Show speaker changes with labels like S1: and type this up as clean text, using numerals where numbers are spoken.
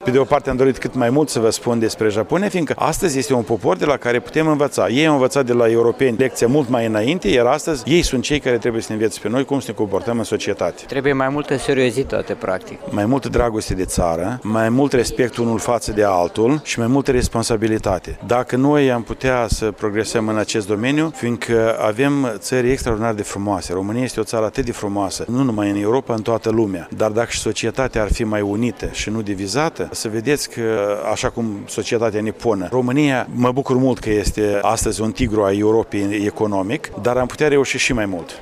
S1: Pe de o parte am dorit cât mai mult să vă spun despre Japonia, fiindcă astăzi este un popor de la care putem învăța. Ei au învățat de la europeni lecția mult mai înainte, iar astăzi ei sunt cei care trebuie să ne învețe pe noi cum să ne comportăm în societate.
S2: Trebuie mai multă seriozitate, practic.
S1: Mai multă dragoste de țară, mai mult respect unul față de altul și mai multă responsabilitate. Dacă noi am putea să progresăm în acest domeniu, fiindcă avem țări extraordinar de frumoase. România este o țară atât de frumoasă, nu numai în Europa, în toată lumea. Dar dacă și societatea ar fi mai unită și nu divizată, să vedeți că, așa cum societatea niponă, România, mă bucur mult că este astăzi un tigru a Europei economic, dar am putea reuși și mai mult.